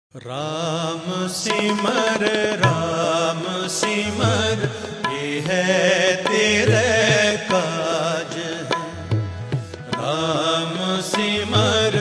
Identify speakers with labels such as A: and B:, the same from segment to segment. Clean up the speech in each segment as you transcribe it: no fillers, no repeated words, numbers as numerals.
A: राम सिमर ये है तेरे काज है। राम सिमर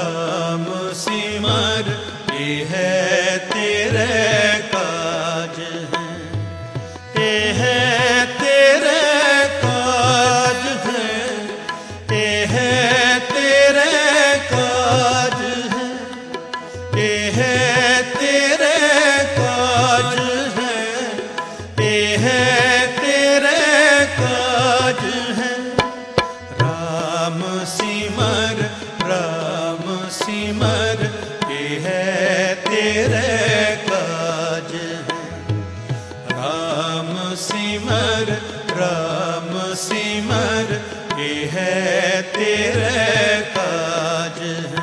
A: ये है तेरे काज है। ये है तेरे काज है, ये है तेरे काज है, ये है तेरे काज है, ये है तेरे काज है। राम सिमर ये है तेरे काज है। राम सिमर ये है तेरे काज है।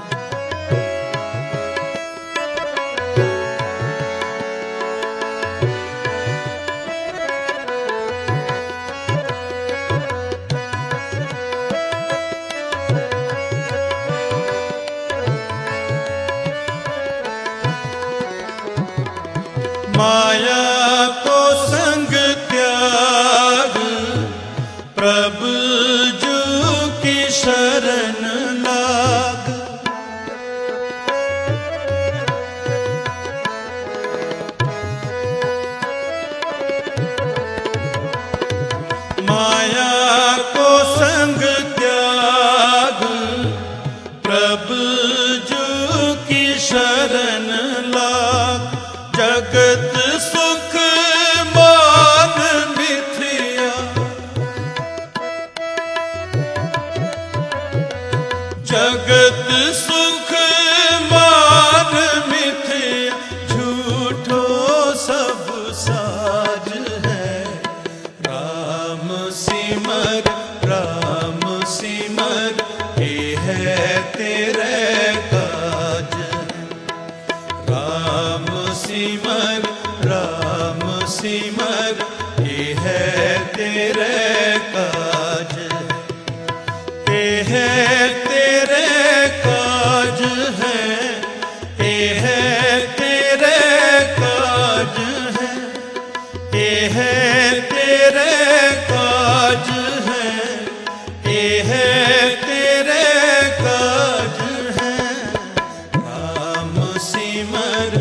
A: माया को संग त्याग प्रभु जू की शरण लाग। माया को संग त्याग प्रभु जू की शरण लाग। जगत सुख मान मिथ्या, जगत सुख मान मिथ्या, झूठो सब साज है। राम सिमर ये है तेरे काज है। राम सिमर ये है तेरे काज है। ये है तेरे काज है, ये है तेरे काज है, ये है तेरे काज है, ये है तेरे काज है। राम सिमर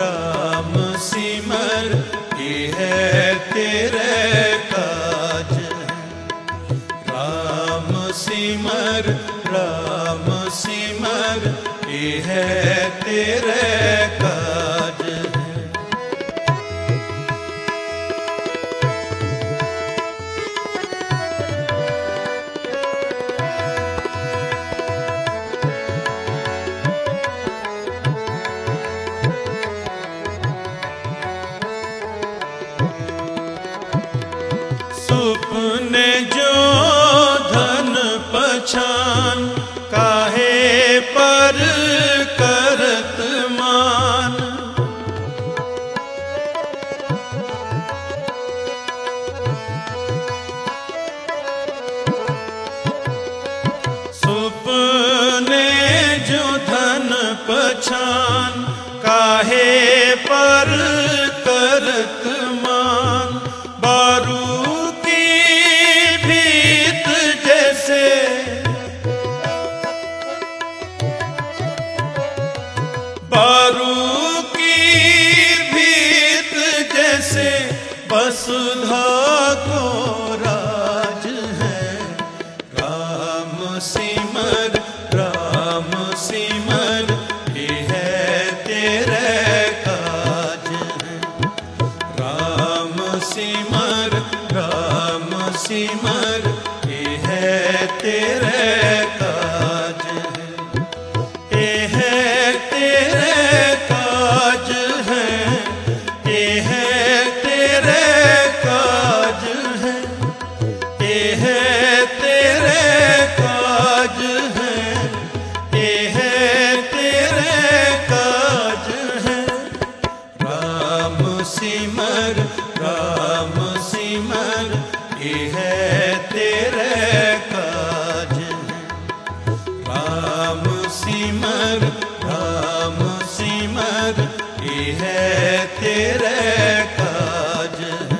A: ये है तेरे काज है। राम सिमर ये है तेरे काज है। सुपने जो धन पहचान काहे पर करत मान। सुपने जो धन पहचान काहे पर करत मान। बारू बारू की भीत जैसे वसुधा को राज है। राम सिमर ये है तेरे काज है। राम सिमर ये है तेरे काज है। ये है तेरे काज है, ये है तेरे काज तेरे काज है।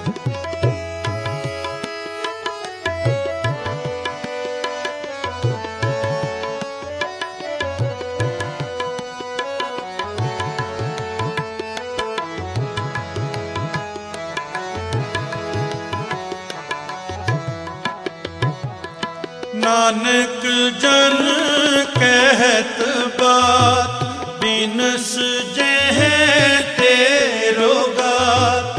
A: नानक जन कहत बात, बिनस जह तेरो गात।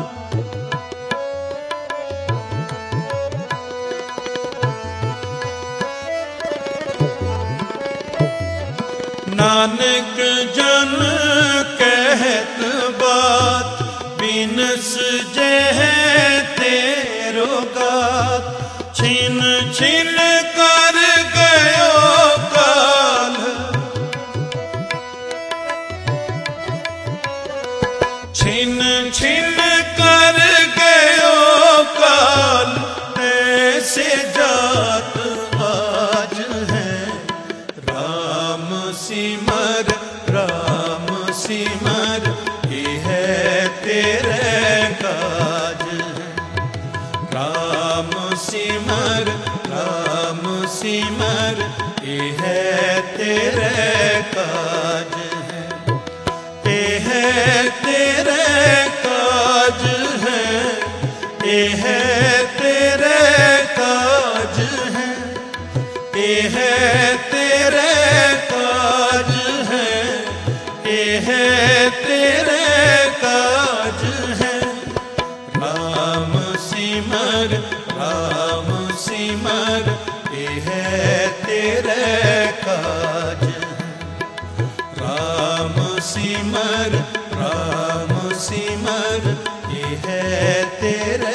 A: नानक जन कहत बात, बिनस जह तेरो गात। छिन छिन कर गयो काल, छिन छिन कर गयो काल। ऐसे जात आज है, राम सिमर राम सिमर, ये है तेरे काज है। राम सिमर राम सिमर, ये है तेरे काज है। ये है तेरे काज है, ये है तेरे काज है। ये है तेरे काज है, ये है तेरे काज है। राम सिमर राम सिमर, ये है तेरे काज है। राम सिमर राम सिमर, ये है तेरे